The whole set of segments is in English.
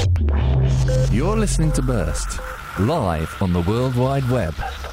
You're listening to Burst, live on the World Wide Web.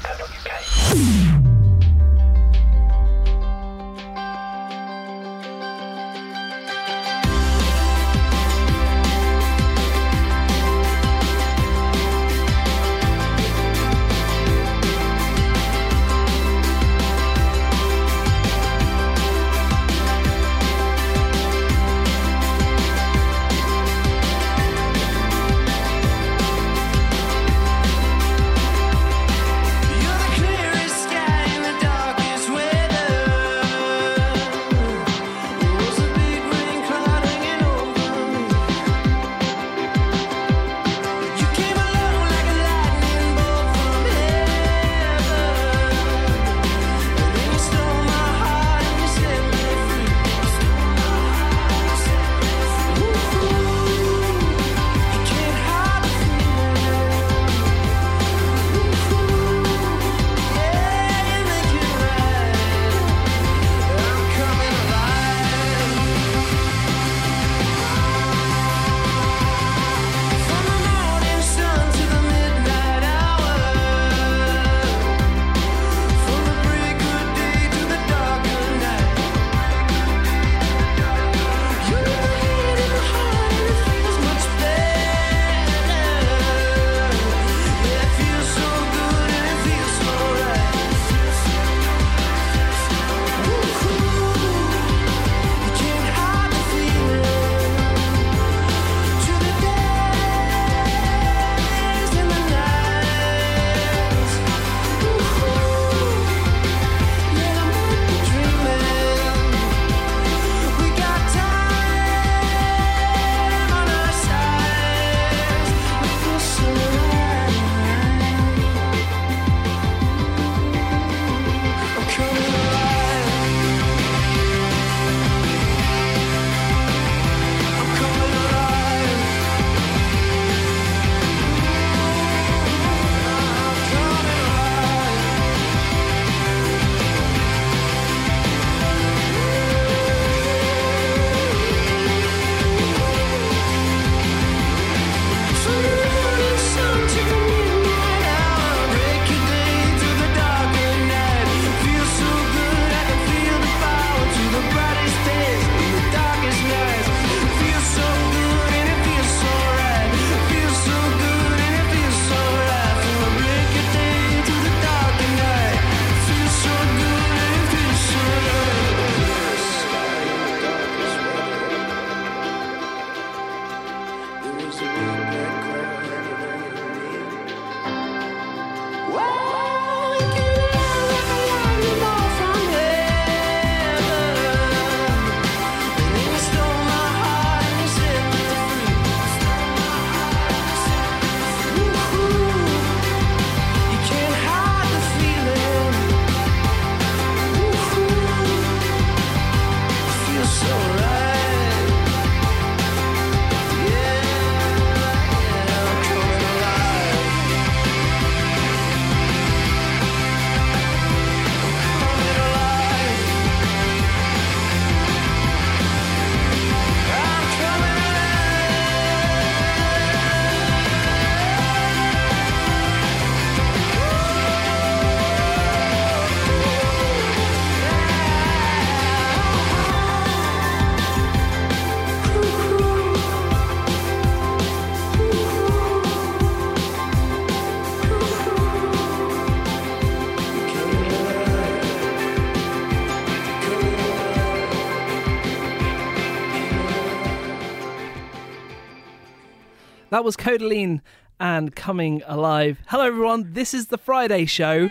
That was Codaline and Coming Alive. Hello, everyone. This is the Friday show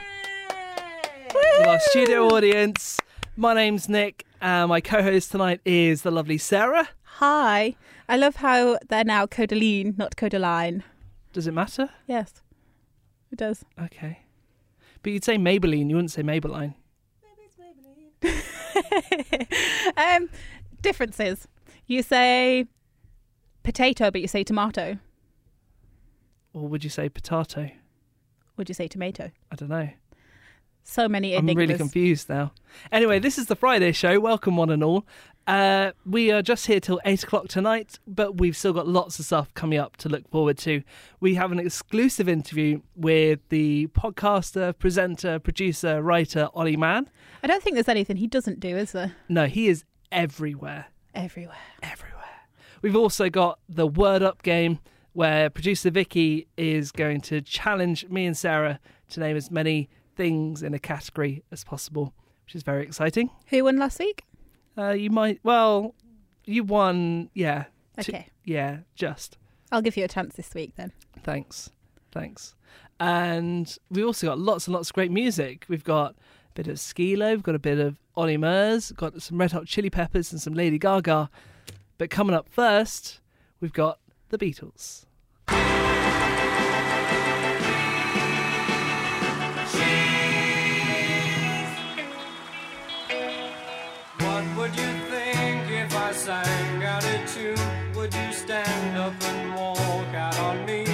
with our studio audience. My name's Nick, and my co-host tonight is the lovely Sarah. Hi. I love how they're now Codaline, not Codaline. Does it matter? Yes, it does. Okay. But you'd say Maybelline, you wouldn't say Maybelline. Maybe it's Maybelline. Differences. You say potato, but you say tomato. Or would you say potato? Would you say tomato? I don't know. So many enigmas. I'm really confused now. Anyway, this is the Friday show. Welcome, one and all. We are just here till 8 o'clock tonight, but we've still got lots of stuff coming up to look forward to. We have an exclusive interview with the podcaster, presenter, producer, writer, Ollie Mann. I don't think there's anything he doesn't do, is there? No, he is everywhere. Everywhere. We've also got the Word Up game, where producer Vicky is going to challenge me and Sarah to name as many things in a category as possible, which is very exciting. Who won last week? You won, yeah. Okay. Just. I'll give you a chance this week then. Thanks. And we also got lots and lots of great music. We've got a bit of Skilo, we've got a bit of Ollie Murs, got some Red Hot Chili Peppers and some Lady Gaga. But coming up first, we've got the Beatles. What would you think if I sang out a tune? Would you stand up and walk out on me?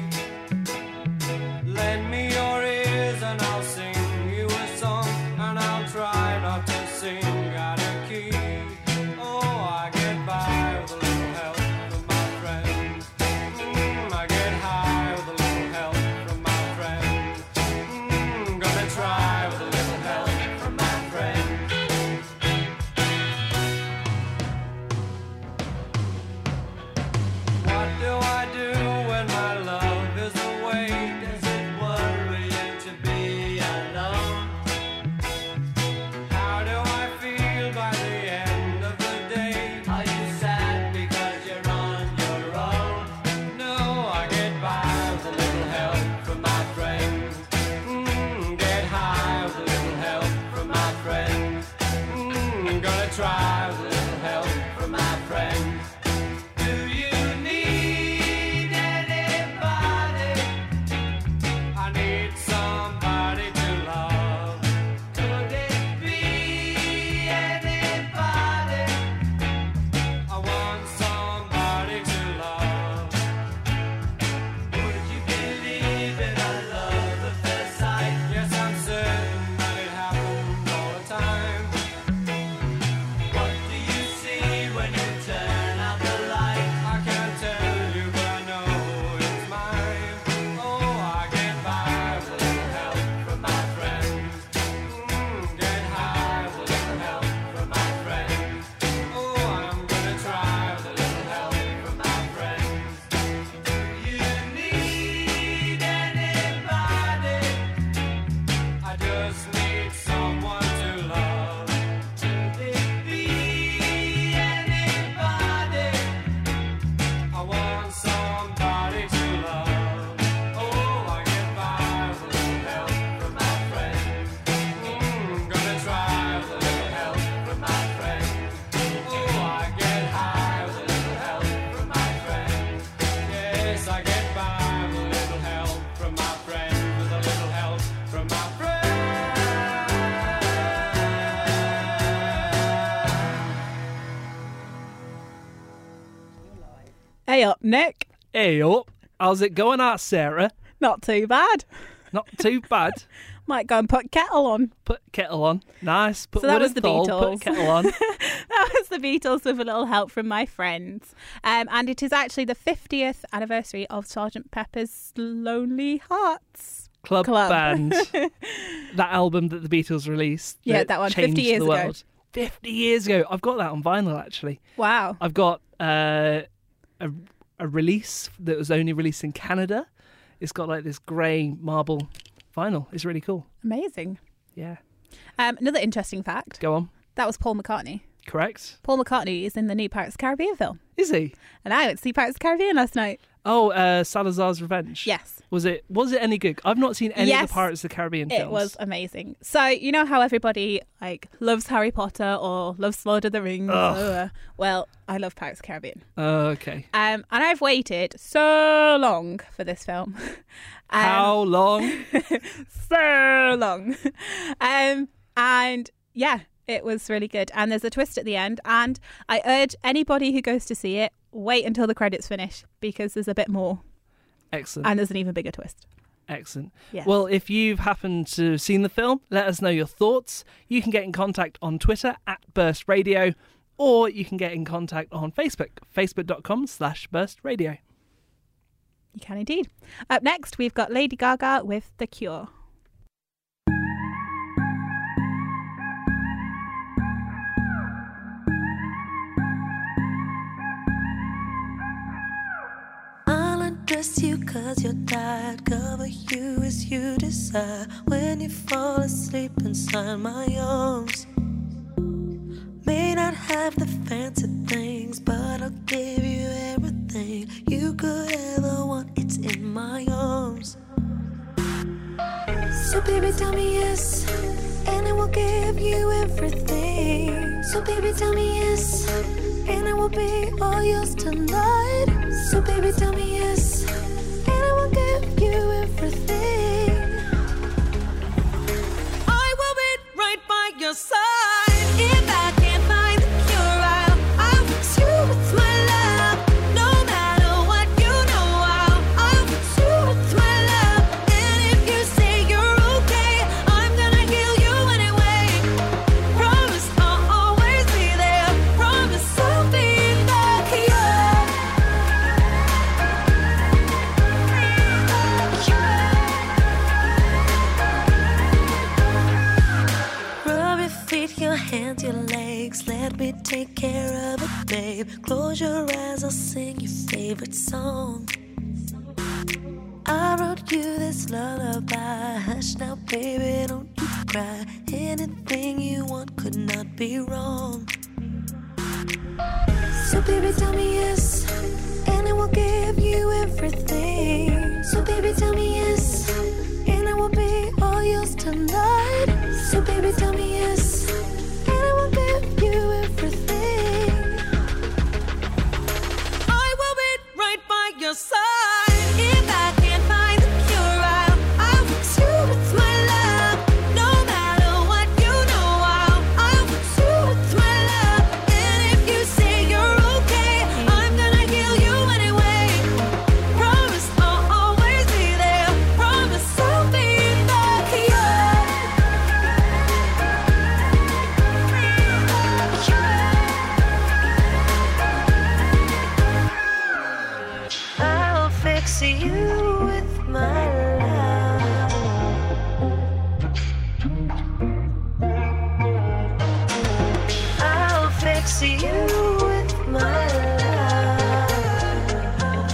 Lend me your ears and I'll sing you a song, and I'll try not to sing out of key. Oh, I get by with a little help from my friends. I get high with a little help from my friends. Gonna try with a little help from my friends. What do I do when my love is away? Does it worry you to be alone? How do I feel by the end of the day? Are you sad because you're on your own? No, I get by with a little help from my friends. Get high with a little help from my friends. Gonna try with a little help from my friends. Do you need anybody? I need somebody to love. Could it be anybody? I want somebody to love. Would you believe in a love at first sight? Yes, I'm certain that it happens all the time. What do you see when you turn out the light? I can't tell you, but I know it's mine. Oh, I get by with a little help from my friends. Get high with a little help from my friends. Oh, I'm gonna try with a little help from my friends. Do you need anybody? I just need someone to love. Could it be anybody? I want somebody to love. Oh, I get by with a little help from my friends. Gonna try with a little help from my friends. Oh, I get high with a little help from my friends. Yes, I get by with a little help from my friends. With a little help from my friends. Hey up, Nick. Hey up, how's it going out, Sarah? Not too bad. Not too bad. Might go and put kettle on. Put kettle on. Nice. Put So that wood was and the thole, Beatles. Put kettle on. That was the Beatles with a little help from my friends. And it is actually the 50th anniversary of Sgt. Pepper's Lonely Hearts Club Club. Band. That album that the Beatles released. Yeah, that one, 50 changed years the ago. world. 50 years ago. I've got that on vinyl, actually. Wow. I've got a release that was only released in Canada. It's got like this grey marble vinyl. It's really cool. Amazing. Yeah. Another interesting fact. Go on. That was Paul McCartney. Correct. Paul McCartney is in the new Pirates of the Caribbean film. Is he? And I went to see Pirates of the Caribbean last night. Oh, Salazar's Revenge. Yes. Was it any good? I've not seen any of the Pirates of the Caribbean films. It was amazing. So, you know how everybody loves Harry Potter or loves Lord of the Rings? Well, I love Pirates of the Caribbean. Okay. And I've waited so long for this film. How long? So long. And yeah, it was really good. And there's a twist at the end. And I urge anybody who goes to see it, wait until the credits finish, because there's a bit more. Excellent. And there's an even bigger twist. Excellent. Yeah. Well, if you've happened to have seen the film, let us know your thoughts. You can get in contact on Twitter @Burst Radio, or you can get in contact on Facebook, facebook.com/burstradio. You can indeed. Up next, we've got Lady Gaga with The Cure. I'll undress you 'cause you're tired, cover you as you desire. When you fall asleep inside my arms, may not have the fancy things, but I'll give you everything you could ever want. It's in my arms. So baby, tell me yes, and I will give you everything. So baby, tell me yes, and I will be all yours tonight. So baby, tell me yes, and I will give you everything. I will be right by your side. If I can't find the cure, I'll fix you with my love. No matter what, you know I'll fix you with my love. And if you say you're okay, I'm gonna heal you anyway. Promise I'll always be there. Promise I'll be the cure. Rub your feet, your hands, your legs. Let me take care of it, babe. Close your eyes, I'll sing your favorite song. I wrote you this lullaby. Hush now, baby, don't you cry. Anything you want could not be wrong. So baby, tell me yes, and I will give you everything. So baby, tell me yes, and I will be all yours tonight. So baby, tell me yes, and I will give you everything. I will be right by your side. If I can't find the cure, I'll fix you with my love. No matter what, you know I'll fix you with my love. And if you say you're okay, I'm gonna heal you anyway. Promise I'll always be there. Promise I'll be the cure. I'll fix you with my love. I'll fix you with my love.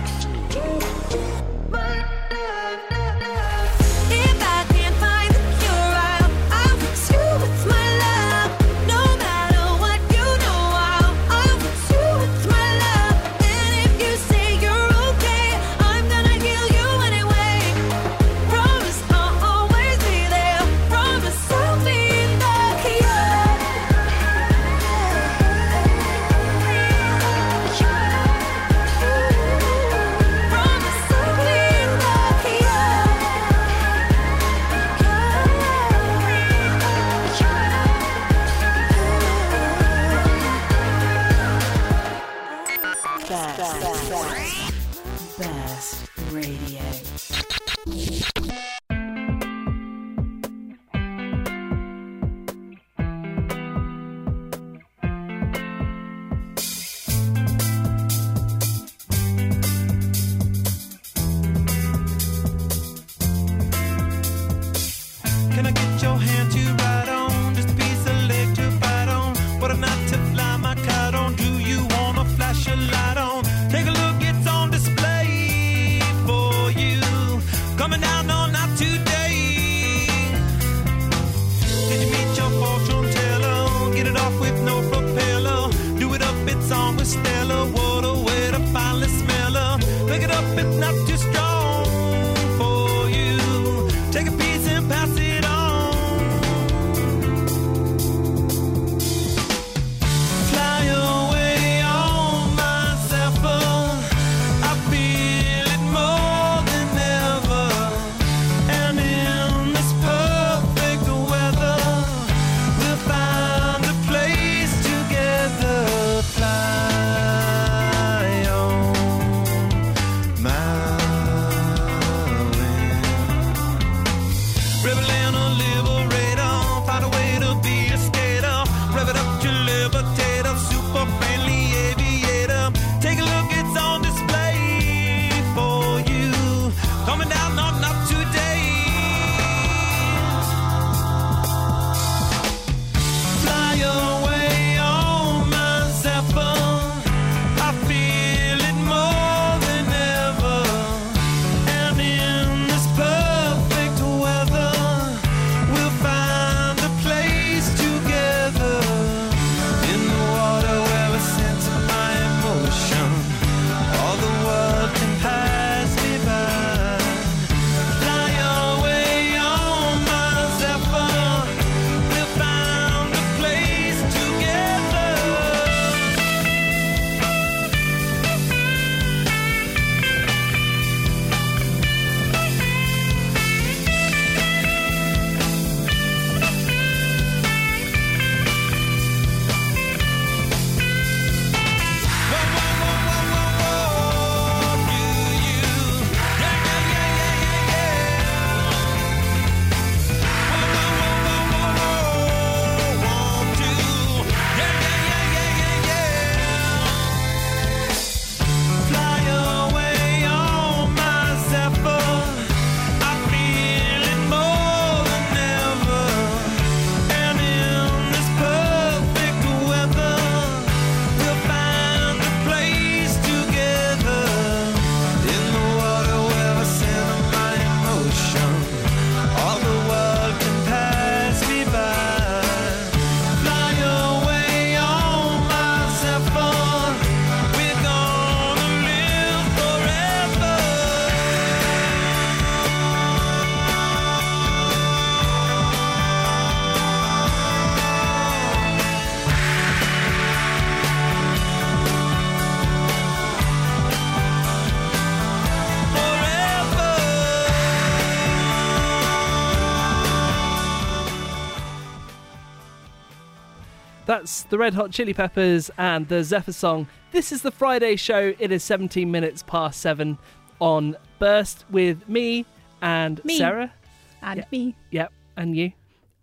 If I can't find the cure, I'll fix you with my love. No matter what, you know I'll fix you with my love. And if you say you're okay, I'm gonna heal you anyway. Promise I'll always be there. Promise I'll be the cure. Promise I'll be Burst Radio. Can I get your hand to ride on? Just a piece of leg to fight on. What a night to fly my kite on. Do you wanna flash a light on? Take a look, it's on display for you. Coming down all night That's the Red Hot Chili Peppers and the Zephyr song. This is the Friday show. It is 17 minutes past 7 on Burst with me and Me. Sarah. And Yeah. me. Yep, and you.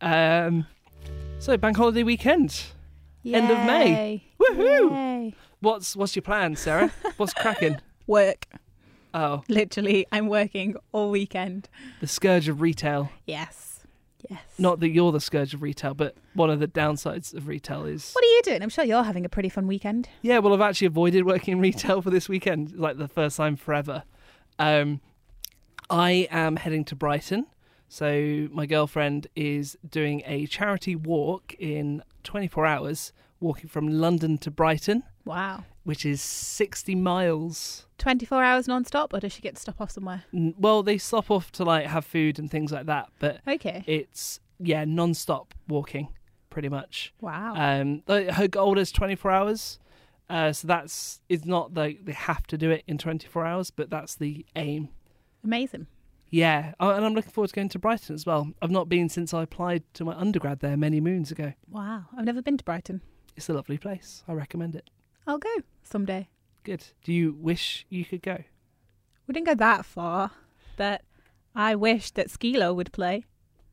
So bank holiday weekend. End of May. Yay. Woohoo! Yay. What's your plan, Sarah? What's cracking? Work. Oh, Literally, I'm working all weekend. the scourge of retail. Yes. Yes. Not that you're the scourge of retail, but one of the downsides of retail is... What are you doing? I'm sure you're having a pretty fun weekend. Yeah, well, I've actually avoided working in retail for this weekend, like the first time forever. I am heading to Brighton. So my girlfriend is doing a charity walk in 24 hours, walking from London to Brighton, Wow. which is 60 miles. 24 hours non-stop, or does she get to stop off somewhere? Well, they stop off to like have food and things like that, but Okay. it's, yeah, non-stop walking, pretty much. Wow. Her goal is 24 hours. So it's not like they have to do it in 24 hours, but that's the aim. Amazing. Yeah, and I'm looking forward to going to Brighton as well. I've not been since I applied to my undergrad there many moons ago. Wow. I've never been to Brighton. It's a lovely place. I recommend it. I'll go someday. Good. Do you wish you could go? We didn't go that far, but I wish that Skilo would play.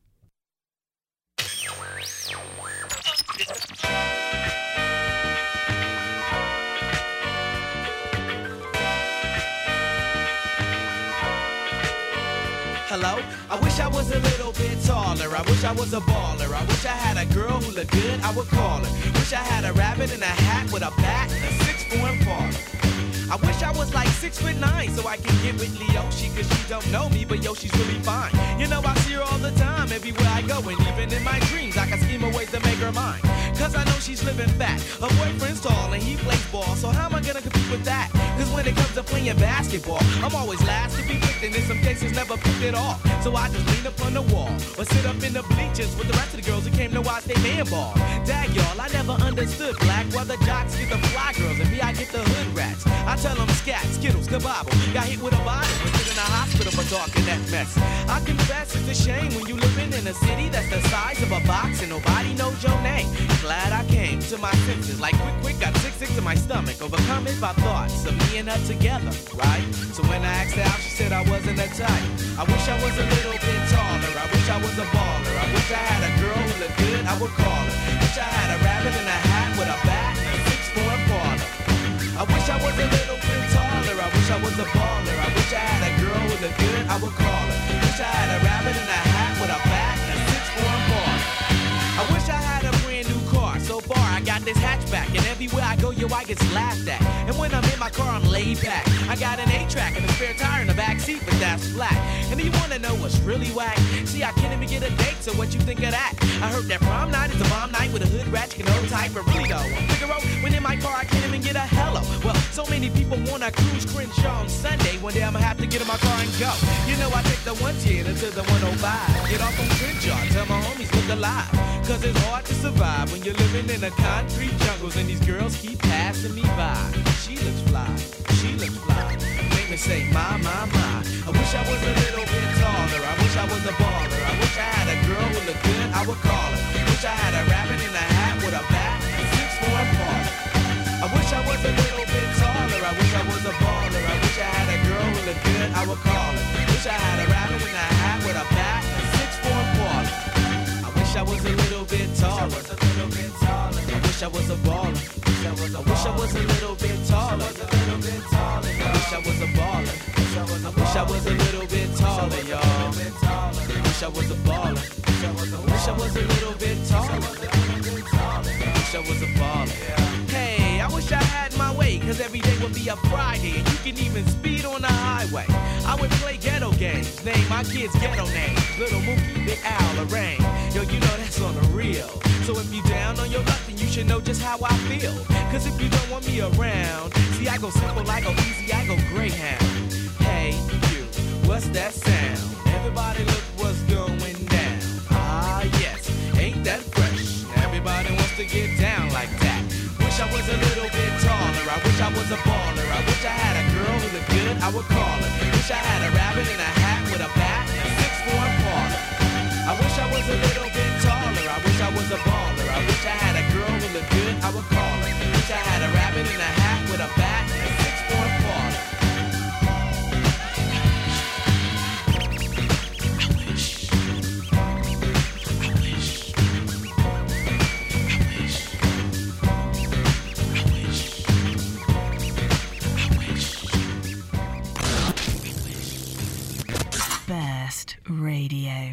Hello? I wish I was a little bit taller. I wish I was a baller. I wish I had a girl who looked good, I would call her. Wish I had a rabbit in a hat with a bat and a 6'4" parlor. I wish I was like 6'9" so I can get with Leoshi, cause she don't know me, but yo, she's really fine. You know, I see her all the time, everywhere I go, and even in my dreams, I can scheme a ways to make her mine. Cause I know she's living fat. Her boyfriend's tall and he plays ball, so how am I gonna compete with that? Cause when it comes to playing basketball, I'm always last to be picked, and in some cases never picked at all. So I just lean up on the wall, or sit up in the bleachers with the rest of the girls who came to watch they man ball. Dag y'all, I never understood black, why the jocks get the fly girls, and me I get the hood rats. I tell them scat, skittles, kabobble. Got hit with a bottle and put in a hospital for talking that mess. I confess it's a shame when you living in a city that's the size of a box and nobody knows your name. Glad I came to my senses, like quick, got sick to my stomach, overcome it by thoughts of me and her together, right? So when I asked her out, she said I wasn't a type. I wish I was a little bit taller. I wish I was a baller. I wish I had a girl who looked good, I would call her. Wish I had a rabbit in a hat with a bat and a 6'4" parlor. I wish I was a little bit taller. I wish I was a baller. I wish I had a girl who looked good, I would call her. Wish I had a rabbit in a hat with a bat and a 6'4" parlor. I wish I had a brand new car. So far I got this hatchback, and everywhere I go, yo, I get laughed at. And when I'm in my car, I'm laid back. I got an 8-track and a spare tire in the back seat, but that's flat. And do you wanna know what's really whack? See, I can't even get a date, so what you think of that? I heard that prom night is a bomb night with a hood rat, you can old type, but really though, Figaro, when in my car, I can't even get a hello. Well, so many people wanna cruise Crenshaw on Sunday. One day I'ma have to get in my car and go. You know, I take the 110 to the 105. Get off on Crenshaw, tell my homies look alive. Cause it's hard to survive when you're living in the concrete jungles and these girls keep passing me by. She looks fly, she looks fly. Make me say, my. I wish I was a little bit taller. I wish I was a baller. I wish I had a girl who looked good, I would call her. Wish I had a rabbit in a hat with a bat and 6'4" parlor. I wish I was a little bit taller. I wish I was a baller. I wish I had a girl who looked good, I would call her. Wish I had a rabbit in a hat with a bat and 6'4" parlor. I wish I was a little bit taller. I wish I was a baller. I wish I was a little bit taller. I wish I was a baller. I wish I was a little bit taller, y'all. I wish I was a baller. I wish I was a little bit taller. I wish I was a baller. Hey, I wish I had my way, cause every day would be a Friday, and you can even speed on the highway. I would play ghetto games, name my kids ghetto names. Little Mookie, Big Al, Lorraine. Yo, you know that's on the real. So if you down on your luck, then you should know just how I feel. Cause if you don't want me around, see, I go simple, I go easy, I go Greyhound. Hey, you, what's that sound? Everybody look what's going down. Ah, yes, ain't that fresh? Everybody wants to get down like that. Wish I was a little bit taller. I wish I was a baller. I wish I had a girl who looked good, I would call her. Wish I had a rabbit in a hat with a bat and a 6'4" parlor. I wish I was a little bit taller. I wish I was a baller. I I wish I had a girl who looked good, I would call her. Wish I had a rabbit in a hat with a bat and a 6-4 parlor. Burst Radio.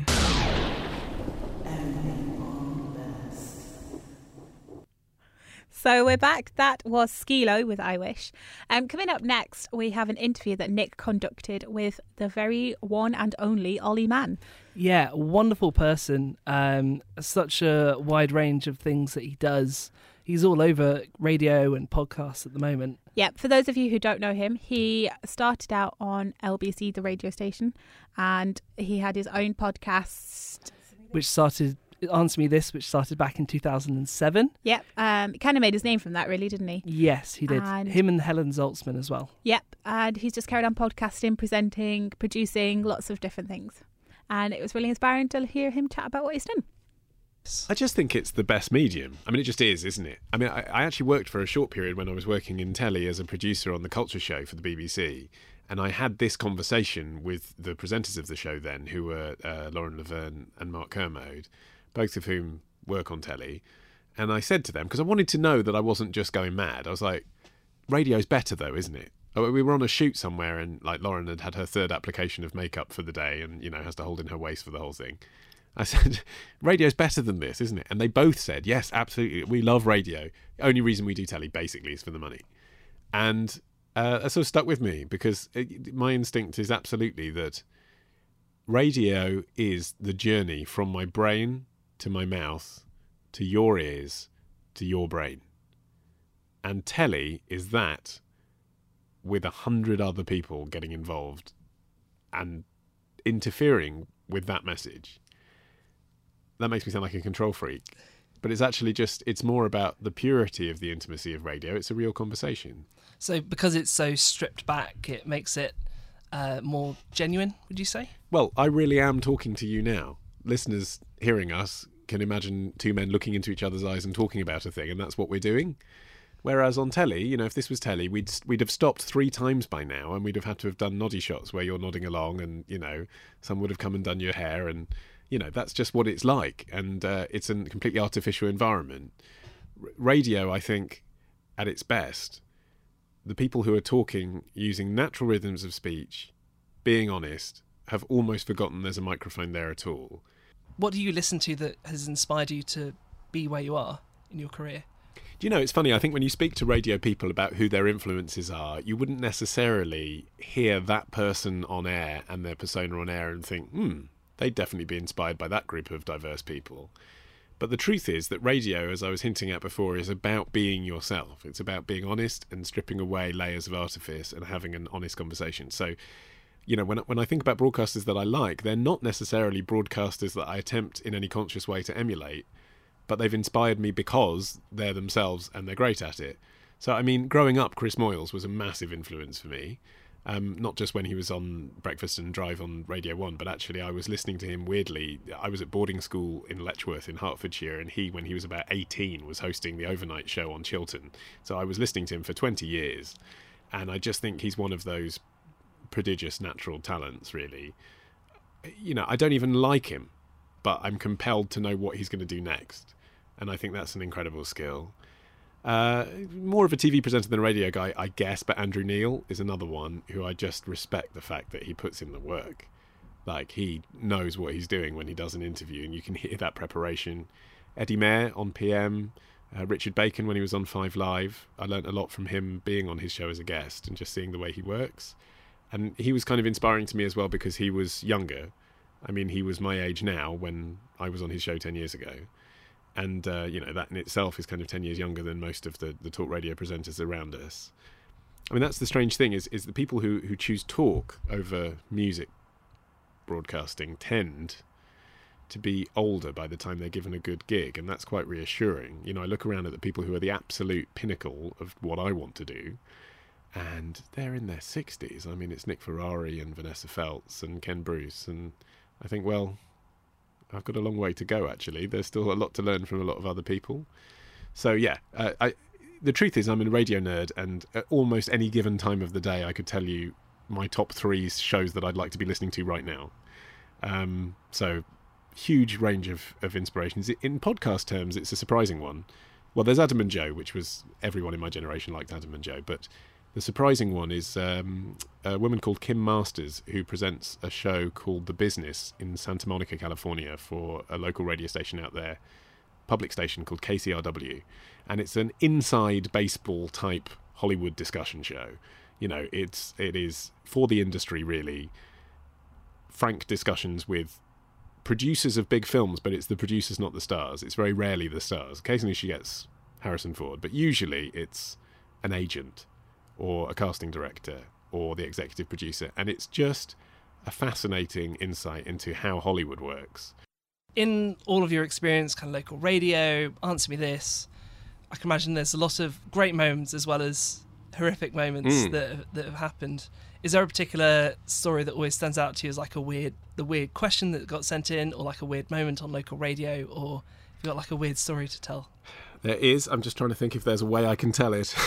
So we're back. That was Skilo with I Wish. Coming up next, we have an interview that Nick conducted with the very one and only Ollie Mann. Yeah, wonderful person. Such a wide range of things that he does. He's all over radio and podcasts at the moment. Yeah, for those of you who don't know him, he started out on LBC, the radio station, and he had his own podcast. Which started, Answer Me This, which started back in 2007. Yep, he kind of made his name from that, really, didn't he? Yes, he did. And- Him and Helen Zaltzman as well. Yep, and he's just carried on podcasting, presenting, producing, lots of different things. And it was really inspiring to hear him chat about what he's done. I just think it's the best medium. I mean, it just is, isn't it? I mean, I actually worked for a short period when I was working in telly as a producer on The Culture Show for the BBC. And I had this conversation with the presenters of the show then, who were Lauren Laverne and Mark Kermode, both of whom work on telly. And I said to them, because I wanted to know that I wasn't just going mad, I was like, radio's better though, isn't it? We were on a shoot somewhere and like Lauren had her third application of makeup for the day and, you know, has to hold in her waist for the whole thing. I said, radio's better than this, isn't it? And they both said, yes, absolutely. We love radio. The only reason we do telly, basically, is for the money. And that sort of stuck with me because my instinct is absolutely that radio is the journey from my brain to my mouth to your ears to your brain. And telly is that with 100 other people getting involved and interfering with that message. That makes me sound like a control freak. But it's actually just, it's more about the purity of the intimacy of radio. It's a real conversation. So because it's so stripped back, it makes it more genuine, would you say? Well, I really am talking to you now. Listeners hearing us can imagine two men looking into each other's eyes and talking about a thing, and that's what we're doing. Whereas on telly, you know, if this was telly, we'd have stopped 3 times by now, and we'd have had to have done noddy shots where you're nodding along, and you know, someone would have come and done your hair, and you know, that's just what it's like, and it's a completely artificial environment. Radio, I think, at its best, the people who are talking using natural rhythms of speech, being honest, have almost forgotten there's a microphone there at all. What do you listen to that has inspired you to be where you are in your career? Do you know, it's funny, I think when you speak to radio people about who their influences are, you wouldn't necessarily hear that person on air and their persona on air and think, they'd definitely be inspired by that group of diverse people. But the truth is that radio, as I was hinting at before, is about being yourself. It's about being honest and stripping away layers of artifice and having an honest conversation. So, you know, when I think about broadcasters that I like, they're not necessarily broadcasters that I attempt in any conscious way to emulate, but they've inspired me because they're themselves and they're great at it. So, I mean, growing up, Chris Moyles was a massive influence for me. Not just when he was on Breakfast and Drive on Radio 1, but actually I was listening to him weirdly. I was at boarding school in Letchworth in Hertfordshire, and he, when he was about 18, was hosting the overnight show on Chiltern. So I was listening to him for 20 years, and I just think he's one of those prodigious natural talents, really. You know, I don't even like him, but I'm compelled to know what he's going to do next, and I think that's an incredible skill. More of a TV presenter than a radio guy, I guess, but Andrew Neil is another one who I just respect the fact that he puts in the work. Like, he knows what he's doing when he does an interview, and you can hear that preparation. Eddie Mair on PM, Richard Bacon when he was on 5 Live. I learnt a lot from him being on his show as a guest and just seeing the way he works. And he was kind of inspiring to me as well because he was younger. I mean, he was my age now when I was on his show 10 years ago. And, you know, that in itself is kind of 10 years younger than most of the talk radio presenters around us. I mean, that's the strange thing is the people who choose talk over music broadcasting tend to be older by the time they're given a good gig. And that's quite reassuring. You know, I look around at the people who are the absolute pinnacle of what I want to do, and they're in their 60s. I mean, it's Nick Ferrari and Vanessa Feltz and Ken Bruce. And I think, well, I've got a long way to go, actually. There's still a lot to learn from a lot of other people. So, yeah, the truth is I'm a radio nerd, and at almost any given time of the day I could tell you my top 3 shows that I'd like to be listening to right now. So, huge range of inspirations. In podcast terms, it's a surprising one. Well, there's Adam and Joe, which was everyone in my generation liked Adam and Joe, but the surprising one is a woman called Kim Masters, who presents a show called The Business in Santa Monica, California, for a local radio station out there, public station called KCRW, and it's an inside baseball type Hollywood discussion show. You know, it is for the industry, really, frank discussions with producers of big films, but it's the producers, not the stars. It's very rarely the stars. Occasionally she gets Harrison Ford, but usually it's an agent or a casting director or the executive producer, and it's just a fascinating insight into how Hollywood works. In all of your experience, kind of local radio, Answer Me This, I can imagine there's a lot of great moments as well as horrific moments that have happened. Is there a particular story that always stands out to you as like the weird question that got sent in, or like a weird moment on local radio, or have you got like a weird story to tell? There is. I'm just trying to think if there's a way I can tell it.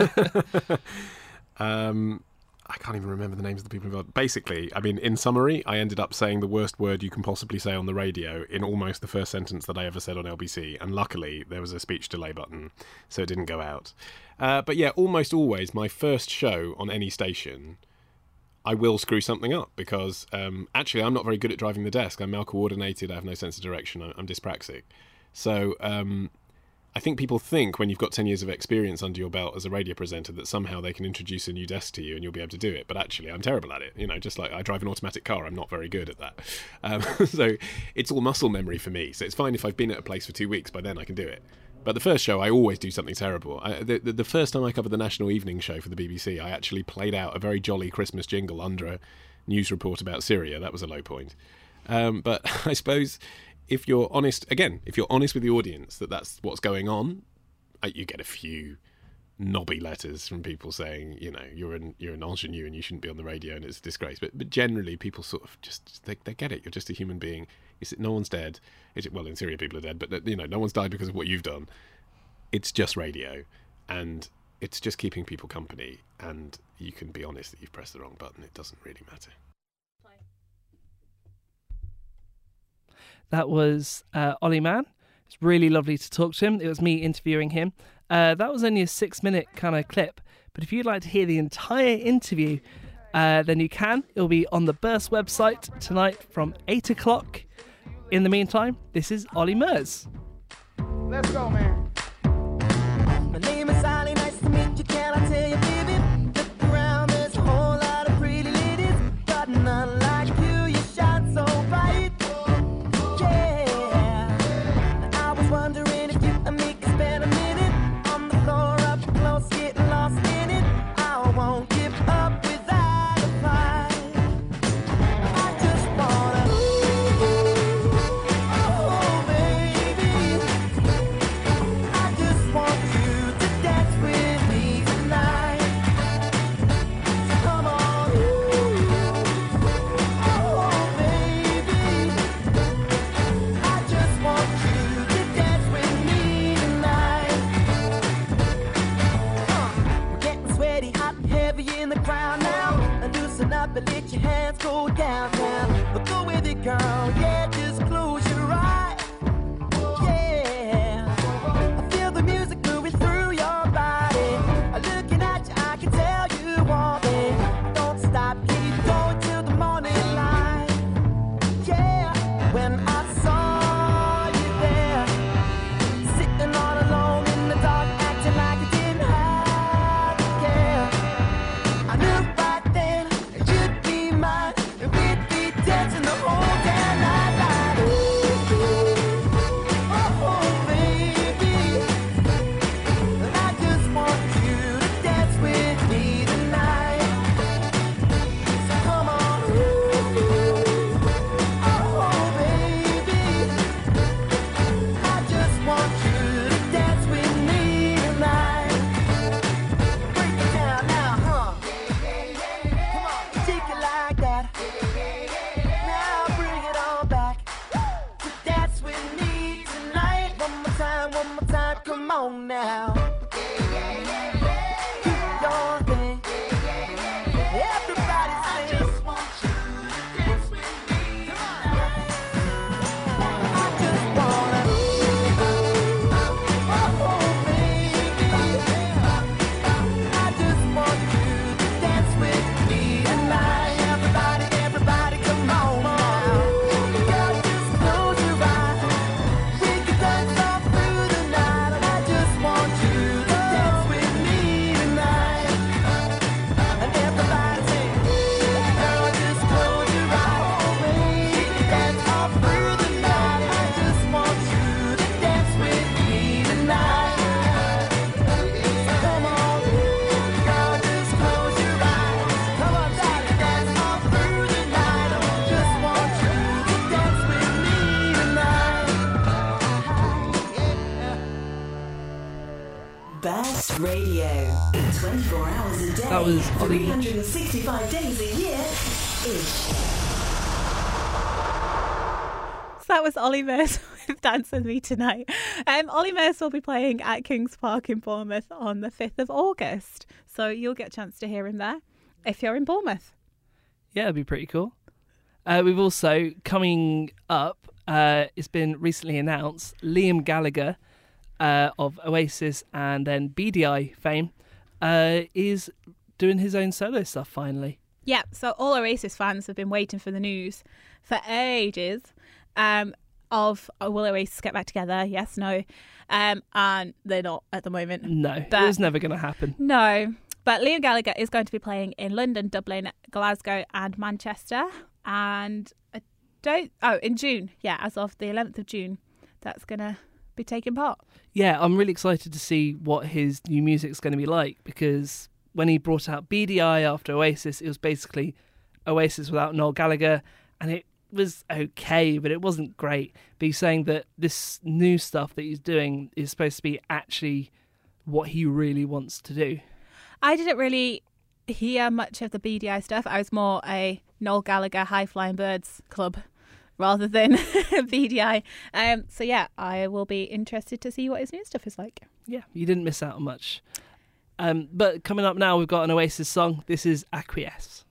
I can't even remember the names of the people involved. Basically, I mean, in summary, I ended up saying the worst word you can possibly say on the radio in almost the first sentence that I ever said on LBC, and luckily there was a speech delay button, so it didn't go out. But yeah, almost always, my first show on any station, I will screw something up, because actually I'm not very good at driving the desk. I'm malcoordinated, I have no sense of direction, I'm dyspraxic. So I think people think when you've got 10 years of experience under your belt as a radio presenter that somehow they can introduce a new desk to you and you'll be able to do it. But actually, I'm terrible at it. You know, just like I drive an automatic car, I'm not very good at that. So it's all muscle memory for me. So it's fine if I've been at a place for 2 weeks, by then I can do it. But the first show, I always do something terrible. The first time I covered the National Evening Show for the BBC, I actually played out a very jolly Christmas jingle under a news report about Syria. That was a low point. But I suppose if you're honest, again, if you're honest with the audience that that's what's going on, you get a few knobby letters from people saying, you know, you're an ingenue and you shouldn't be on the radio and it's a disgrace. But generally, people sort of just they get it. You're just a human being. No one's dead. Well, in Syria, people are dead, but you know, no one's died because of what you've done. It's just radio, and it's just keeping people company. And you can be honest that you've pressed the wrong button. It doesn't really matter. That was Ollie Mann. It's really lovely to talk to him. It was me interviewing him. That was only a 6-minute kind of clip, but if you'd like to hear the entire interview, then you can. It'll be on the Burst website tonight from 8 o'clock. In the meantime, this is Ollie Murs. Let's go, man. My name is Ali, nice to meet you. Can I tell you, baby? Look around, there's a whole lot of pretty ladies, but none like you. You shine so bright. Yeah. I was wondering if you and me could spend a minute on the floor up close, getting lost in it. I won't give up without a fight. I just wanna, oh baby, I just want you to dance with me tonight. So come on, oh baby, I just want you to dance with me tonight. We're getting sweaty, hot and heavy in the crowd now. And loosen up and let your hands go downtown. But go with it, girl, yeah, just close your eyes. Yeah, I feel the music moving through your body. Looking at you, I can tell you want me. Don't stop, keep going till the morning light. Yeah, when I saw you there, sitting all alone in the dark, acting like you didn't have to care. I knew right then you'd be mine, and we'd be dancing the whole damn night like, oh baby, and I just want you to dance with me tonight. That was Ollie. 365 days a year-ish. So that was Ollie Merce with Dance With Me Tonight. Ollie Merce will be playing at Kings Park in Bournemouth on the 5th of August. So you'll get a chance to hear him there if you're in Bournemouth. Yeah, it'd be pretty cool. We've also, coming up, it's been recently announced, Liam Gallagher of Oasis and then BDI fame is doing his own solo stuff finally. Yeah, so all Oasis fans have been waiting for the news for ages of will Oasis get back together? Yes, no. And they're not at the moment. No, But- it was never going to happen. No. But Liam Gallagher is going to be playing in London, Dublin, Glasgow and Manchester. And in June. Yeah, as of the 11th of June, that's going to be taking part. Yeah, I'm really excited to see what his new music's going to be like, because when he brought out BDI after Oasis, it was basically Oasis without Noel Gallagher, and it was okay, but it wasn't great. But he's saying that this new stuff that he's doing is supposed to be actually what he really wants to do. I didn't really hear much of the BDI stuff. I was more a Noel Gallagher High Flying Birds club rather than BDI. So yeah, I will be interested to see what his new stuff is like. Yeah, you didn't miss out on much. But coming up now, we've got an Oasis song. This is Acquiesce.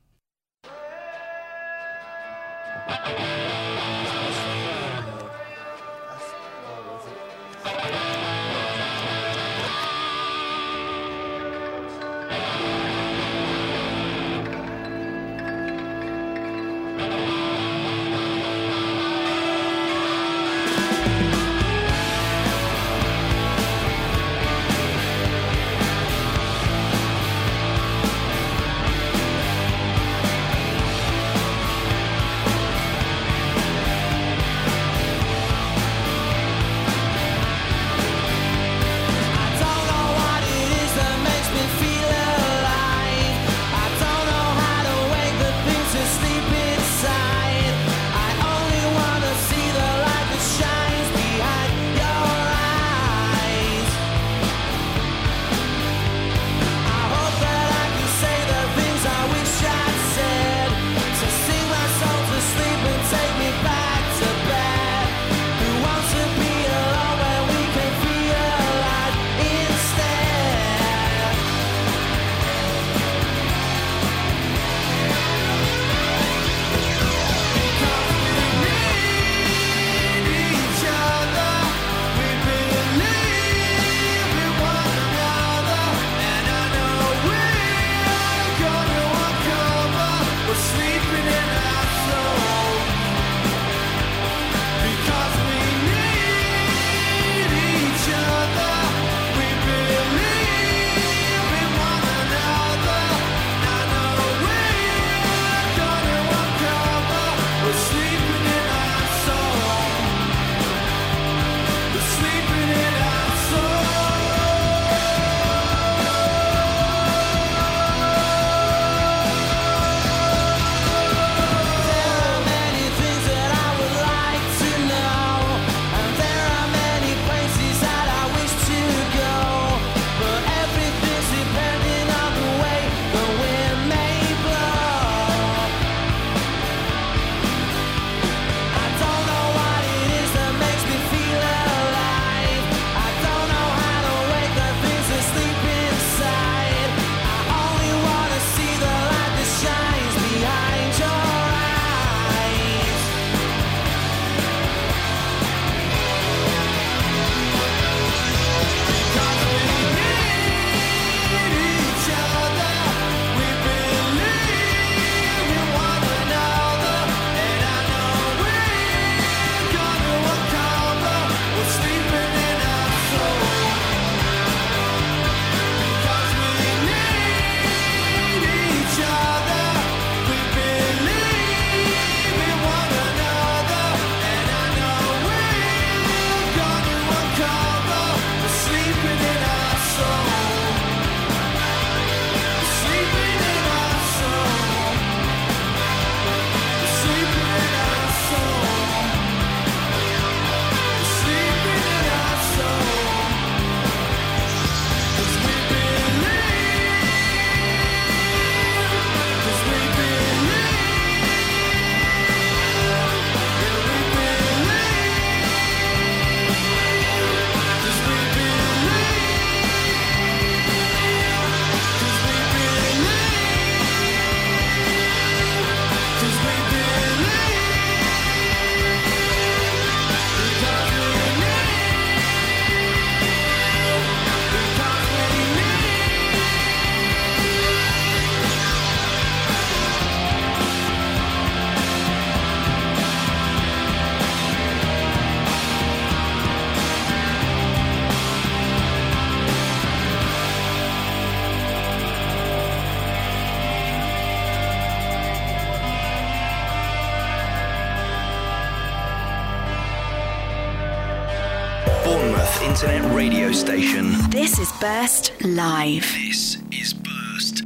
Portsmouth internet radio station. This is Burst Live. This is Burst.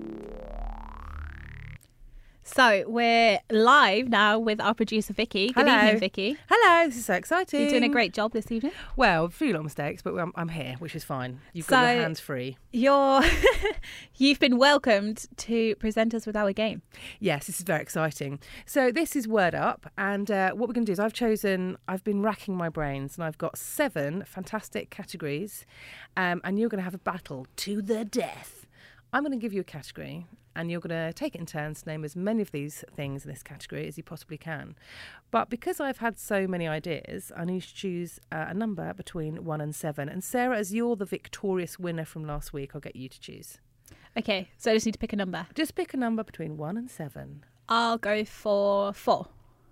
So we're live now with our producer Vicky. Good Hello. evening, Vicky. Hello, this is so exciting. You're doing a great job this evening. Well, a few little mistakes, but I'm here, which is fine. You've got your So- hands free. You've been welcomed to present us with our game. Yes, this is very exciting. So this is Word Up, and what we're going to do is I've been racking my brains, and I've got 7 fantastic categories, and you're going to have a battle to the death. I'm going to give you a category, and you're going to take it in turns to name as many of these things in this category as you possibly can. But because I've had so many ideas, I need to choose a number between 1 and 7. And Sarah, as you're the victorious winner from last week, I'll get you to choose. Okay, so I just need to pick a number. Just pick a number between 1 and 7. I'll go for 4.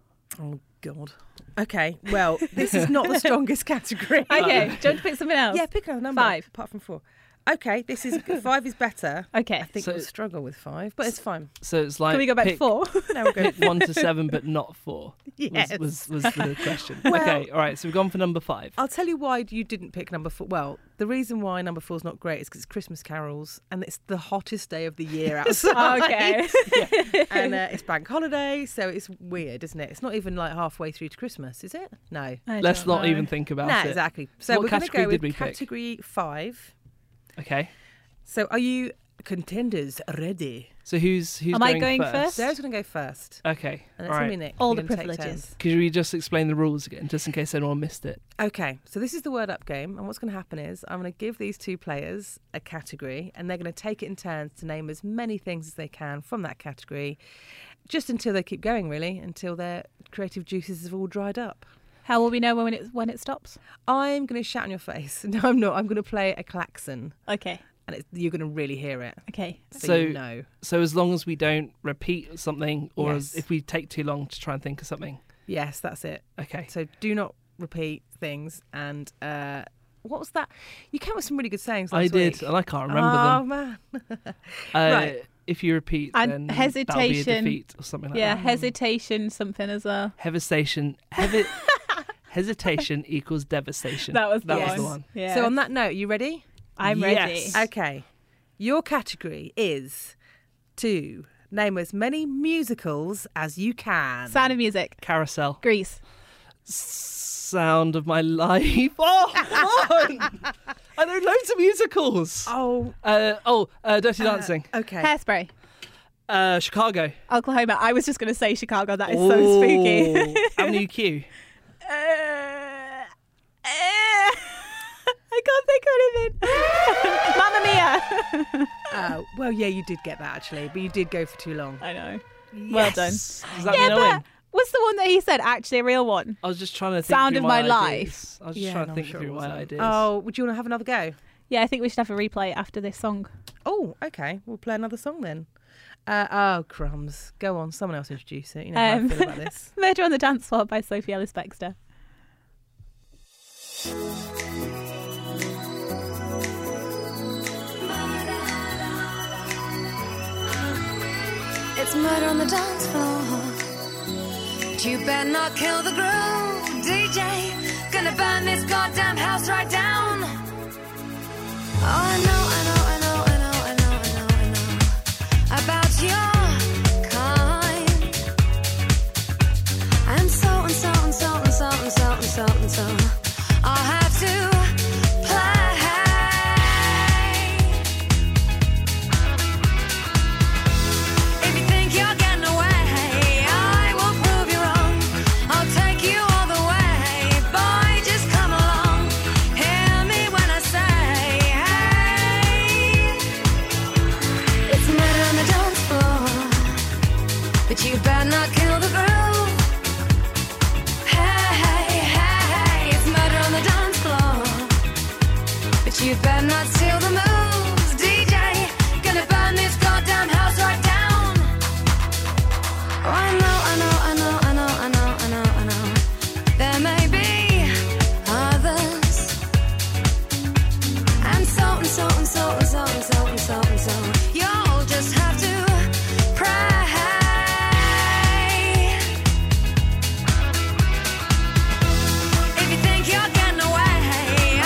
Oh, God. Okay, well, this is not the strongest category. Okay, do you want to pick something else? Yeah, pick another number. 5. Apart from 4. Okay, 5 is better. Okay. I think So- we'll struggle with 5, but it's fine. So it's like Can we go back to pick, 4? No, we'll go pick 1 to 7, but not 4. Yes. was the question. Well- Okay, all right. So we've gone for number 5. I'll tell you why you didn't pick number 4. Well, the reason why number 4 is not great is because it's Christmas carols and it's the hottest day of the year outside. Okay. And it's bank holiday, so it's weird, isn't it? It's not even like halfway through to Christmas, is it? No. Let's not even think about No, it. exactly. So What we're going to category go did with we pick? category 5. Okay. So are you contenders ready? So who's Am I going first? first? Sarah's going to go first. Okay. And All it's right. me, Nick. All You're the gonna take privileges. turns. Could we just explain the rules again, just in case anyone missed it? Okay, so this is the Word Up game, and what's going to happen is I'm going to give these 2 players a category, and they're going to take it in turns to name as many things as they can from that category, just until they keep going, really, until their creative juices have all dried up. How will we know when it stops? I'm going to shout in your face. No, I'm not. I'm going to play a klaxon, Okay. and you're going to really hear it, Okay. so So- you know. So as long as we don't repeat something, or Yes. if we take too long to try and think of something. Yes, that's it. Okay. So do not repeat things. And what was that? You came up with some really good sayings last I did, week. and I can't remember Oh, them. man. Right. If you repeat, And then hesitation. that'll be a defeat or something like Yeah, that. hesitation, something as well. Hesitation equals devastation. That was the one. one. Yeah. So on that note, you ready? I'm Yes. ready. Okay. Your category is to name as many musicals as you can. Sound of Music. Carousel. Grease. Sound of My Life. Oh, come on! I know loads of musicals. Oh, Dirty Dancing. okay. Hairspray. Chicago. Oklahoma. I was just going to say Chicago. That is Oh, so spooky. Avenue Q. I can't think of anything. Mamma Mia. Well, yeah, you did get that actually, but you did go for too long. I know. Well done. Does that Yeah, mean I win? but what's the one that he said actually a real one? I was just trying to think Sound through of My ideas. Life. I was just Yeah, trying no, to I'm think sure through it my wasn't. ideas. Oh, would you want to have another go? Yeah, I think we should have a replay after this song. Oh, okay. We'll play another song then. Oh, crumbs. Go on. Someone else introduce it. You know how I feel about this. Murder on the Dance Floor by Sophie Ellis-Bextor. It's murder on the dance floor. But you better not kill the groove, DJ. Gonna burn this goddamn house right down. Oh, I know about your kind. And so I'll have to play. If you think you're getting away, I will prove you wrong. I'll take you all the way. Boy, just come along. Hear me when I say, hey. It's murder on the dance floor, but you better not kill the groove. Hey, it's murder on the dance floor, but you better not steal the moves, DJ. Gonna burn this goddamn house right down. Oh, I know. There may be others, and so. You'll just have to pray. If you think you're getting away,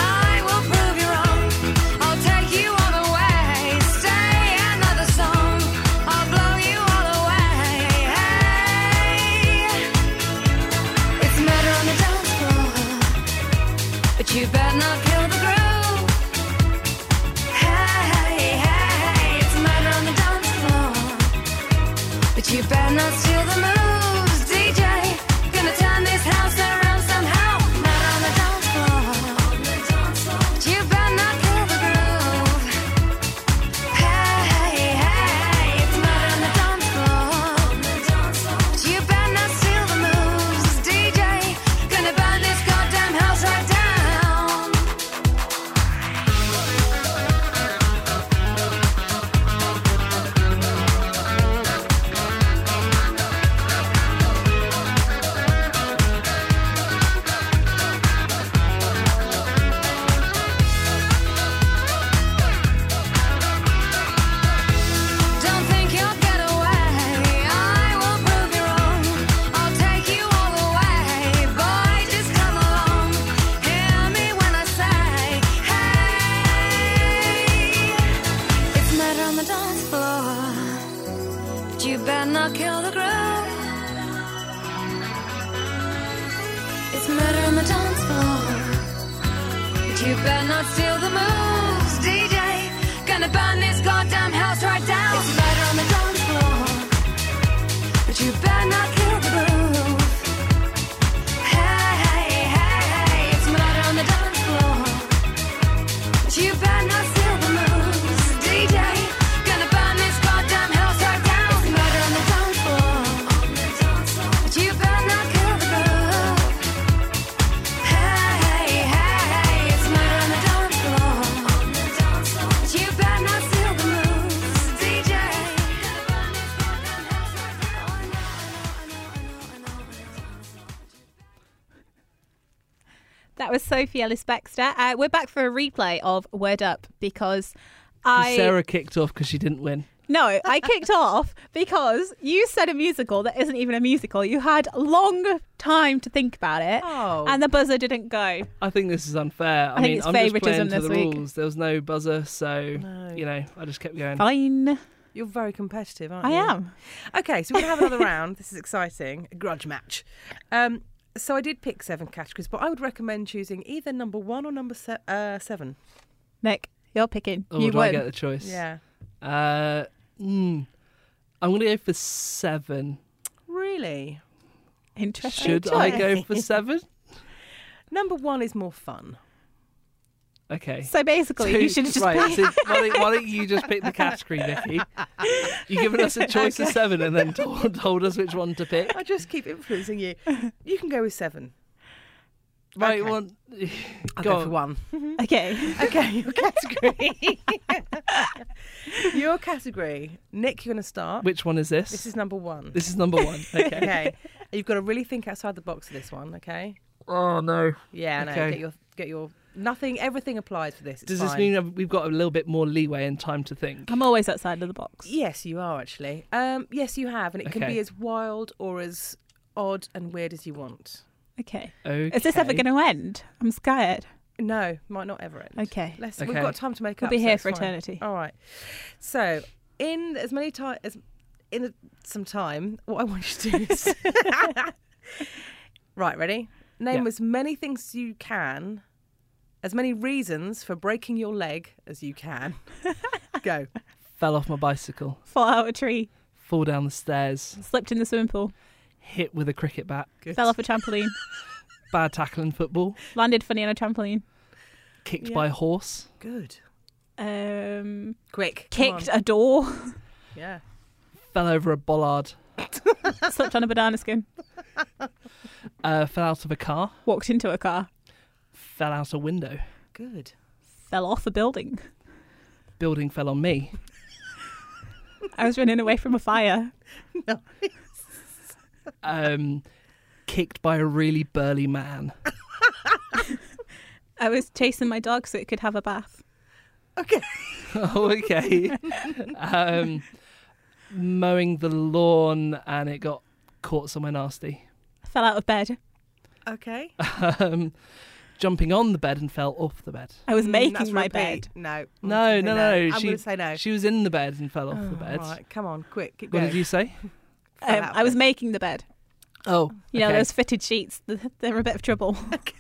but you better not steal the moves, DJ. Gonna turn this house around somehow. Murder on the dance floor, but you better not kill the groove. Hey, hey, it's murder on the dance floor, but you better not steal the moves, DJ. Gonna burn this goddamn house right down. Don't think you'll get away. I will prove you wrong. I'll take you all the way. Boy, just come along. Hear me when I say, hey. It's murder on the dance floor, but you better not kill the groove. It's murder on the dance floor, but you better not steal the moves, DJ. Gonna burn this goddamn house right down. It's murder on the dance floor, but you better not kill the groove. Hey, hey, hey, it's murder on the dance floor, but you better not steal the moves, DJ. Gonna burn this goddamn house right down. It's murder on the dance floor, but you better not kill the groove. Hey, hey, hey, it's murder on the dance floor, but you better not steal the moves, DJ. Gonna burn this goddamn house right down. Oh, I know. That was Sophie Ellis-Bextor. We're back for a replay of Word Up because Sarah kicked off because she didn't win. No, I kicked off because you said a musical that isn't even a musical. You had a long time to think about it, Oh. and the buzzer didn't go. I think this is unfair. I think it's I'm just favouritism playing to this the week. rules. There was no buzzer, so No. I just kept going. Fine. You're very competitive, aren't I you? am. Okay, so we're going to have another round. This is exciting. A grudge match. So I did pick 7 categories, but I would recommend choosing either number 1 or number 7. Nick, you're picking. Oh, You do I won. get the choice? Yeah. I'm going to go for 7. Really? Interesting. Should I go for 7? Number 1 is more fun. Okay. So basically, you should have just right. picked- So why don't you just pick the category, Vicky? You've given us a choice of 7 and then told us which one to pick. I just keep influencing you. You can go with 7. Right, Okay. one. I'll Go go on. for 1. Okay. Okay, your category. Your category. Nick, you're going to start. Which one is this? This is number 1. This is number 1. Okay. Okay. You've got to really think outside the box for this one, okay? Oh no. Yeah, no. Okay. Get your nothing. Everything applies for this. It's Does this fine. mean we've got a little bit more leeway and time to think? I'm always outside of the box. Yes, you are actually. Yes, you have, and it can Okay. be as wild or as odd and weird as you want. Okay. Okay. Is this ever going to end? I'm scared. No, might not ever end. Okay. We've Okay. got time to make We'll up. be so here it's for fine. eternity. All right. So, in as many time as some time, what I want you to do is right. Ready? Name Yeah. as many things as you can, as many reasons for breaking your leg as you can. Go. Fell off my bicycle, Fall out of a tree. fall down the stairs, Slipped in the swimming pool. hit with a cricket bat, Fell off a trampoline. bad tackle in football, Landed funny on a trampoline. kicked Yeah. by a horse, Good. Kicked Quick. come on. a door. Yeah. fell over a bollard, Slipped on a banana skin. fell out of a car, Walked into a car. fell out a window, Good. Fell off a building. building fell on me, I was running away from a fire. kicked by a really burly man, I was chasing my dog so it could have a bath. Okay. oh okay, mowing the lawn and it got caught somewhere nasty, Fell out of bed. Okay. jumping on the bed and fell off the bed. I was That's making my repeat. bed. No. No. I'm going She to say no. She was in the bed and fell off the Oh, bed. Right, come on, quick. Keep What going. did you say? Fell out of I was bed. making the bed. Oh, You know, okay. those fitted sheets, they're a bit of trouble.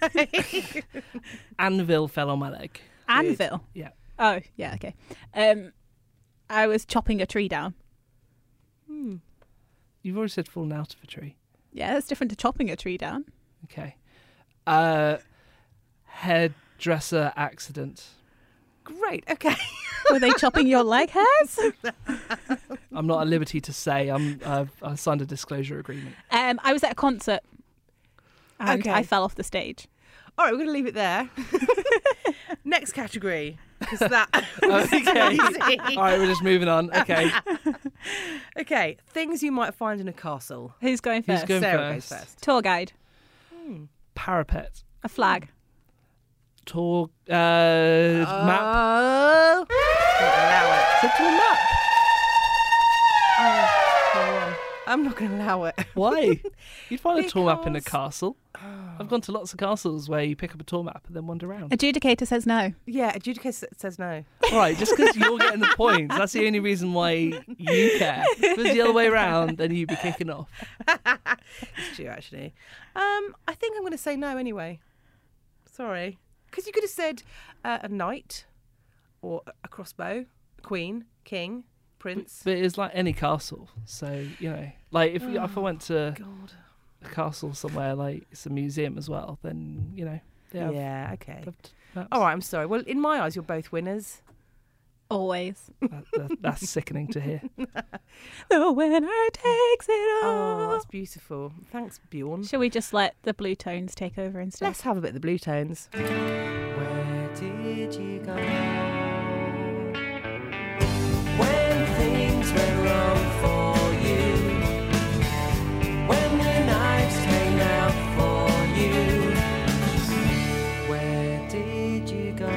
Anvil fell on my leg. Anvil. Yeah. Oh, yeah, okay. I was chopping a tree down. You've already said fallen out of a tree. Yeah, that's different to chopping a tree down. Okay. Hairdresser accident. Great. Okay. Were they chopping your leg hairs? I'm not at liberty to say. I signed a disclosure agreement. I was at a concert and Okay. I fell off the stage. All right, we're going to leave it there. Next category. Because that Okay. easy. All right, we're just moving on. Okay. Okay, things you might find in a castle. Who's going Who's first? going Sarah first? goes first. Tour guide. Parapet. A flag. Tour map. Oh. Allow it. Is it tour map? I'm not going to allow it. Why? You'd find a tour map in a Because- castle. I've gone to lots of castles where you pick up a tour map and then wander around. Adjudicator says no. Yeah, adjudicator says no. All right, just because you're getting the points, that's the only reason why you care. If it was the other way around, then you'd be kicking off. It's true, actually. I think I'm going to say no anyway. Sorry. Because you could have said a knight or a crossbow, queen, king, prince. But it's like any castle. So, like if I went to God. a castle somewhere, like it's a museum as well, then, they have, Yeah, okay. have maps. All right, I'm sorry. Well, in my eyes, you're both winners. Always. That's sickening to hear. The winner takes it Oh, all. that's beautiful. Thanks, Bjorn. Shall we just let the blue tones take over instead? Let's have a bit of the blue tones. Where did you go? When things went wrong for you, when the knives came out for you, where did you go?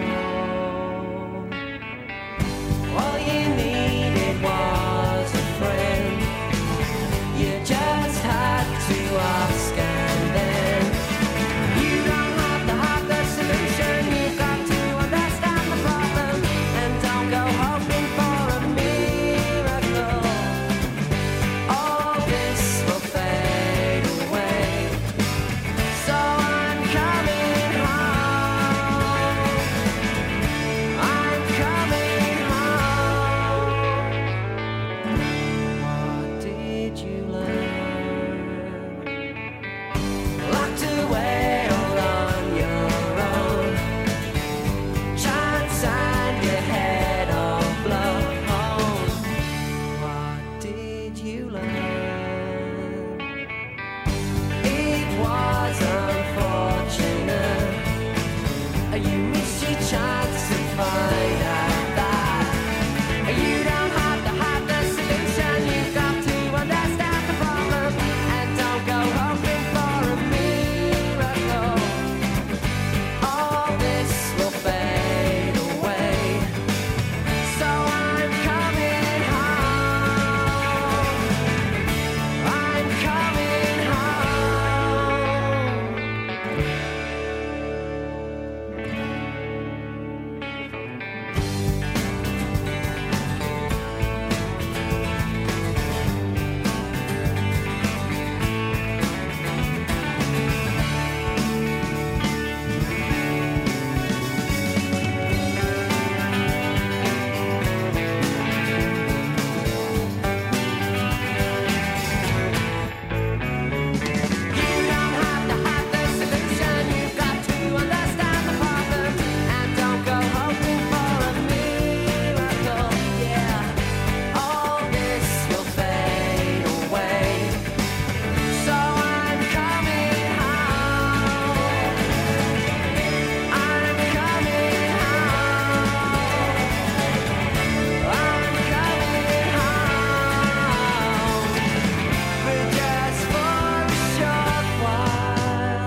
All you needed was a friend. You just had to ask, and then you don't have to have the solution. You've got to understand the problem, and don't go hoping for a miracle. All this will fade away. So I'm coming home. I'm coming home. What did you learn? Locked away all on your own. Chance and your head all blown. What did you learn? It was unfortunate. You missed your chance to find out that you don't have to have the solution. You've got to understand the problem, and don't go hoping for a miracle. All this will fade away. So I'm coming home. I'm coming home. You don't have to have the solution. You've got to understand the problem, and don't go hoping for a miracle. Yeah, all this will fade away. So I'm coming home. I'm coming home. I'm coming home. But just for a short while.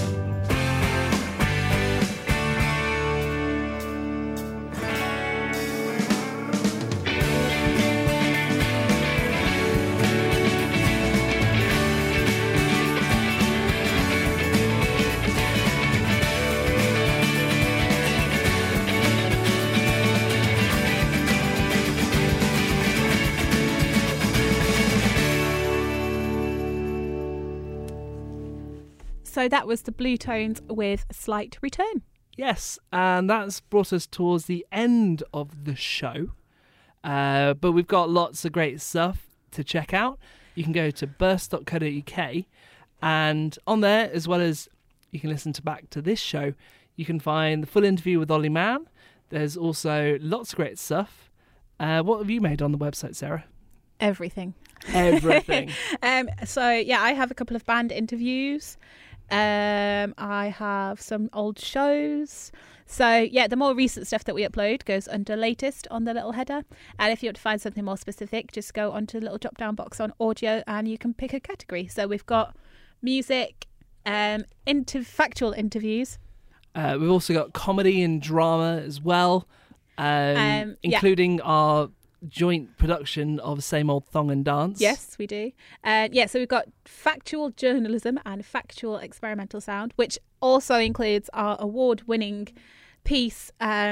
So that was the blue tones with Slight Return. Yes, and that's brought us towards the end of the show. But we've got lots of great stuff to check out. you can go to burst.co.uk, and on there, as well as you can listen back to this show, you can find the full interview with Ollie Mann. There's also lots of great stuff. What have you made on the website, Sarah? Everything. Everything. So yeah, I have a couple of band interviews. I have some old shows. So yeah, the more recent stuff that we upload goes under latest on the little header. And if you want to find something more specific, just go onto the little drop down box on audio and you can pick a category. So we've got music, factual interviews. We've also got comedy and drama as well, including our joint production of Same Old Thong and Dance. Yes, we do. So we've got factual journalism and factual experimental sound, which also includes our award-winning piece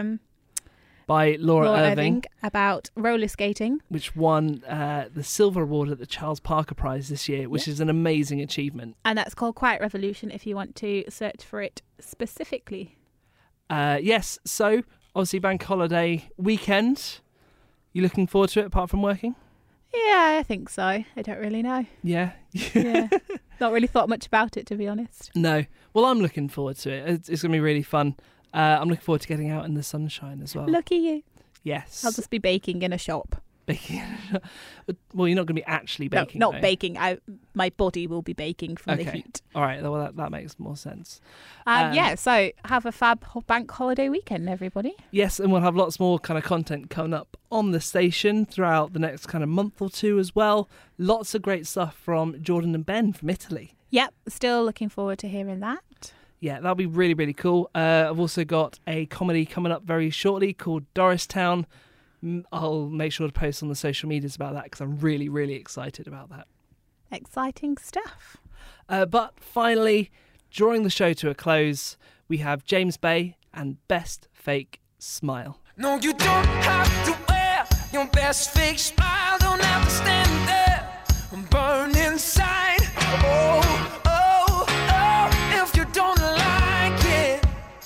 by Laura Irving about roller skating, which won the Silver Award at the Charles Parker Prize this year, which is an amazing achievement. And that's called Quiet Revolution if you want to search for it specifically. Yes, so obviously bank holiday weekend. You looking forward to it apart from working? Yeah, I think so. I don't really know. Yeah. Yeah. Not really thought much about it, to be honest. No. Well, I'm looking forward to it. It's going to be really fun. I'm looking forward to getting out in the sunshine as well. Lucky you. Yes. I'll just be baking in a shop. Baking. Well, you're not going to be actually baking. No, not baking. My body will be baking from the heat. All right. Well, that makes more sense. So have a fab bank holiday weekend, everybody. Yes, and we'll have lots more kind of content coming up on the station throughout the next kind of month or two as well. Lots of great stuff from Jordan and Ben from Italy. Yep. Still looking forward to hearing that. Yeah, that'll be really, really cool. I've also got a comedy coming up very shortly called Doristown. I'll make sure to post on the social medias about that because I'm really, really excited about that. Exciting stuff. But finally, drawing the show to a close, we have James Bay and Best Fake Smile. No, you don't have to wear your best fake smile. Don't have to stand there and burn inside. Oh, oh, oh, if you don't like it.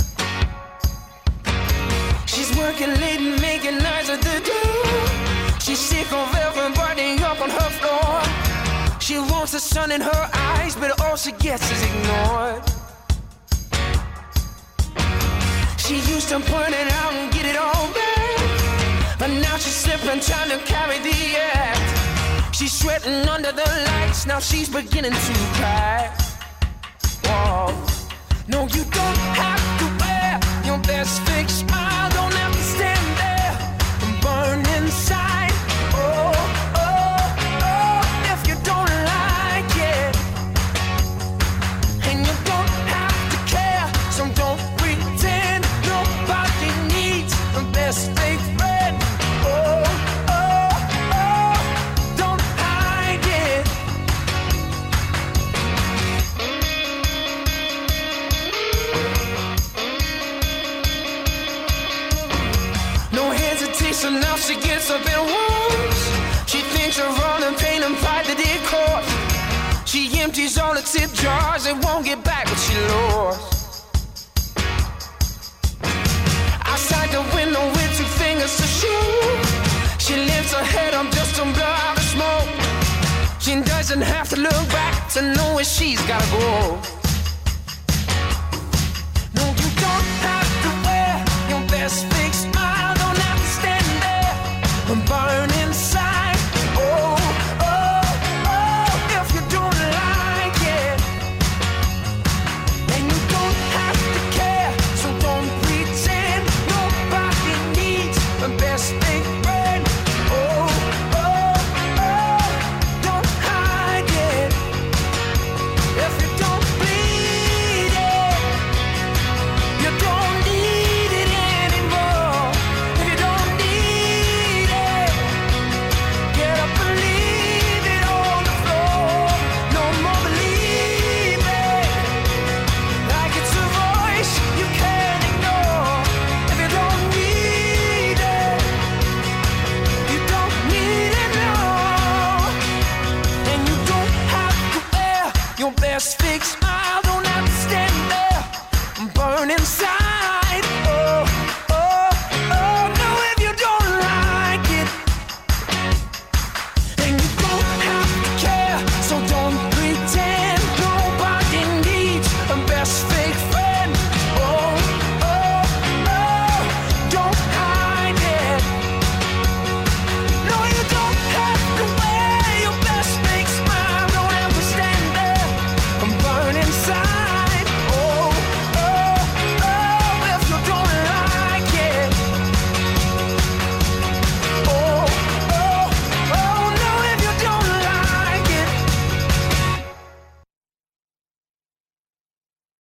She's working late and making nights at the door. She's sick of everybody up on her floor. She wants the sun in her eyes, but all she gets is ignored. She used to point it out and get it all back, but now she's slipping, trying to carry the act. She's sweating under the lights, now she's beginning to cry. Whoa. No, you don't have to wear your best fake smile. Don't have to stand there and burn inside. Oh, oh, oh, if you don't like it. And you don't have to care, so don't pretend. Nobody needs a best fake friend. Oh, oh, oh, don't hide it. No hesitation, now she gets up and walks. She thinks of all the pain and pride that it caused. She empties all the tip jars and won't get back what she lost. Outside the window with two fingers to shoot. She lifts her head up just to blow out the smoke. She doesn't have to look back to know where she's gotta go. No, you don't have to wear your best fake smile. Don't have to stand there and burn inside. Oh, oh, oh, if you don't like it. And you don't have to care, so don't pretend. Nobody needs a best fake friend. Oh, oh, oh, don't hide it. If you don't bleed it, you don't need it anymore. If you don't need it, get up and leave it on the floor. No more believing like it's a voice you can't ignore. If you don't need it, you don't need it, no. And you don't have to wear your best fake smile. Don't have to stand there and burn inside.